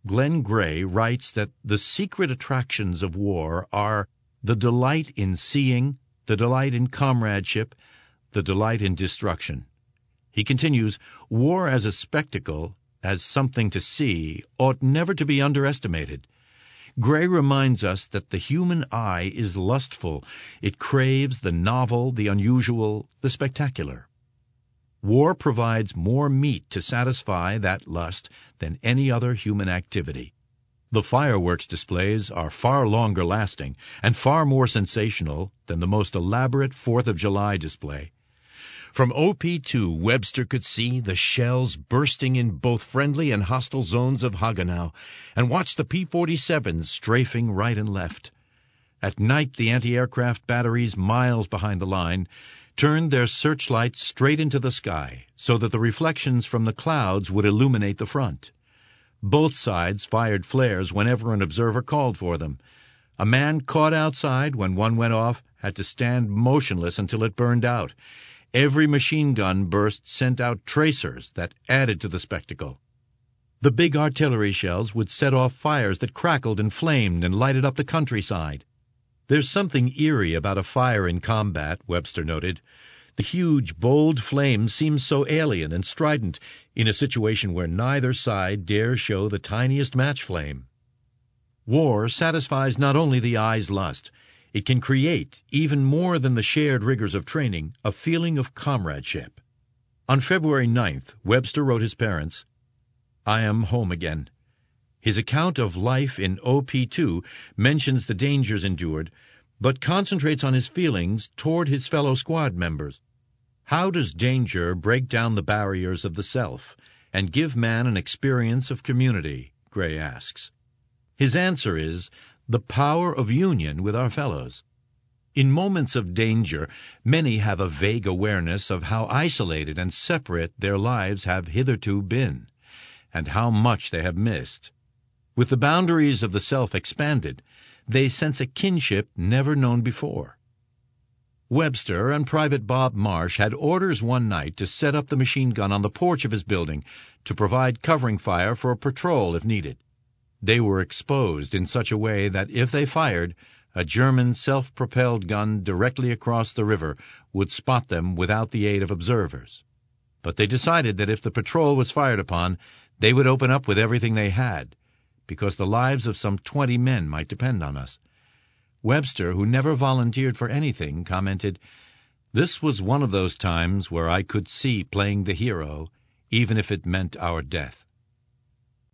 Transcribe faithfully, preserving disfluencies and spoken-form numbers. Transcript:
Glenn Gray writes that the secret attractions of war are the delight in seeing, the delight in comradeship, the delight in destruction. He continues, war as a spectacle, as something to see, ought never to be underestimated. Gray reminds us that the human eye is lustful. It craves the novel, the unusual, the spectacular. War provides more meat to satisfy that lust than any other human activity. The fireworks displays are far longer lasting and far more sensational than the most elaborate Fourth of July display. From O P two, Webster could see the shells bursting in both friendly and hostile zones of Hagenau and watch the P forty-sevens strafing right and left. At night, the anti-aircraft batteries miles behind the line turned their searchlights straight into the sky so that the reflections from the clouds would illuminate the front. Both sides fired flares whenever an observer called for them. A man caught outside when one went off had to stand motionless until it burned out. Every machine gun burst sent out tracers that added to the spectacle. The big artillery shells would set off fires that crackled and flamed and lighted up the countryside. There's something eerie about a fire in combat, Webster noted. The huge, bold flame seems so alien and strident in a situation where neither side dares show the tiniest match flame. War satisfies not only the eye's lust, it can create, even more than the shared rigors of training, a feeling of comradeship. On February ninth, Webster wrote his parents, "I am home again." His account of life in O P two mentions the dangers endured, but concentrates on his feelings toward his fellow squad members. How does danger break down the barriers of the self and give man an experience of community? Gray asks. His answer is the power of union with our fellows. In moments of danger, many have a vague awareness of how isolated and separate their lives have hitherto been, and how much they have missed. With the boundaries of the self expanded, they sense a kinship never known before. Webster and Private Bob Marsh had orders one night to set up the machine gun on the porch of his building to provide covering fire for a patrol if needed. They were exposed in such a way that if they fired, a German self-propelled gun directly across the river would spot them without the aid of observers. But they decided that if the patrol was fired upon, they would open up with everything they had, because the lives of some twenty men might depend on us. Webster, who never volunteered for anything, commented, "This was one of those times where I could see playing the hero, even if it meant our death."